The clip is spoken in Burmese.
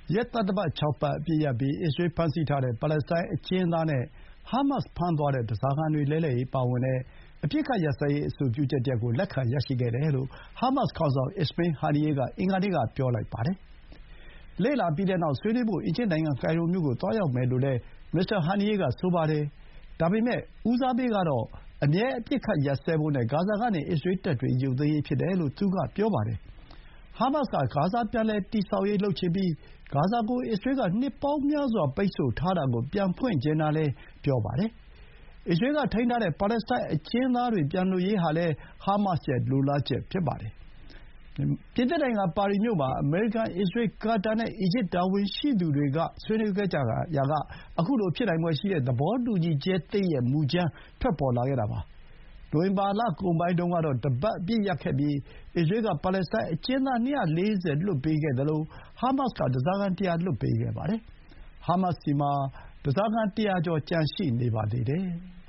ရက်သတ္တပတ် 6 ပတ်အပစ်ရပ်ပြီး အစ္စရေးဖမ်းဆီးထားတဲ့ ပါလက်စတိုင်းအကျဉ်းသားနဲ့ ဟားမတ်စ်ဖမ်းသွားတဲ့ဓားစာခံတွေလဲလှယ်ရေးပါဝင်တဲ့ အပစ်အခတ်ရပ်စဲရေးအဆိုပြုချက်တရပ်ကို လက်ခံရရှိခဲ့တယ်လို့ ဟားမတ်စ်ခေါင်းဆောင် အစ္စမေးလ် ဟာနီယေးက အင်္ဂါနေ့က ပြောပါတယ်။ လေ့လာပြီးတဲ့နောက် ဆွေးနွေးဖို့ အီဂျစ်နိုင်ငံ ကိုင်ရိုမြို့ကို သွားရောက်မယ်လို့လည်း မစ္စတာဟာနီယေးက ဆိုပါတယ်။ ဒါပေမဲ့ ဦးစားပေးကတော့ အမြဲအပစ်အခတ်ရပ်စဲဖို့နဲ့ ဂါဇာကနေ အစ္စရေးတပ်တွေ ရုပ်သိမ်းရေးဖြစ်တယ်လို့ သူက ပြောပါတယ်။ ဟားမတ်စ်က ဂါဇာပြန်လည်တည်ဆောက်ရေးလုပ်ချင်ပြီး ဂါဇာကို အစ္စရေးက နှစ်ပေါင်းများစွာ ပိတ်ဆို့ထားတာကို ပြန်ဖွင့်ချင်တာလည်း ပြောပါတယ်။ အစ္စရေးကထိန်းထားတဲ့ ပါလက်စတိုင်းအကျဉ်းသားတွေ ပြန်လွှတ်ရေးဟာလည်း ဟားမတ်စ်ရဲ့လိုလားချက်ဖြစ်ပါတယ်။ ပြင်သစ်နိုင်ငံ ပါရီမြို့မှာ အမေရိကန်၊ အစ္စရေး၊ ကာတာနဲ့ အီဂျစ်တာဝန်ရှိသူတွေ ဆွေးနွေးခဲ့ကြရာက ခုလို ဖြစ်နိုင်ဖွယ်ရှိတဲ့ သဘောတူညီချက်သစ်ရဲ့ မူကြမ်းထွက်ပေါ်လာခဲ့တာပါ။ နိုဝင်ဘာလကုန်ပိုင်းတုန်းကတော့ တပတ်အပစ်ရပ်ခဲ့ပြီး အစ္စရေးက ပါလက်စတိုင်းအကျဉ်းသား ၂၄၀ လွှတ်ပေးခဲ့သလို ဟားမတ်စ်က ဓားစာခံ ၁၀၀ လွှတ်ပေးခဲ့ပါတယ်။ ဟားမတ်စ်ဆီမှာ ဓားစာခံ ၁၀၀ ကျော် ကျန်ရှိနေပါသေးတယ်။